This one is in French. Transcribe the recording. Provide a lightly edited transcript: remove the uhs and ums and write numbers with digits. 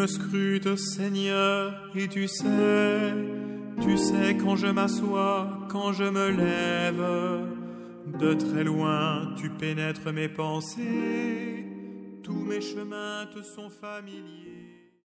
me scrutes, Seigneur, et tu sais quand je m'assois, quand je me lève. De très loin, tu pénètres mes pensées, tous mes chemins te sont familiers.